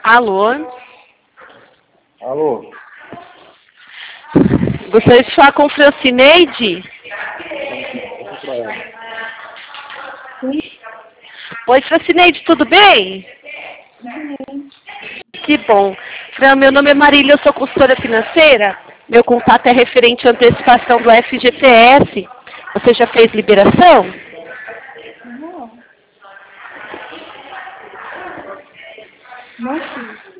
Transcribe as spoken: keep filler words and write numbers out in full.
Alô? Alô? Gostaria de falar com Francineide? Oi, Francineide, tudo bem? Uhum. Que bom. Fran, meu nome é Marília, eu sou consultora financeira. Meu contato é referente à antecipação do F G T S. Você já fez liberação? Não. Não fiz.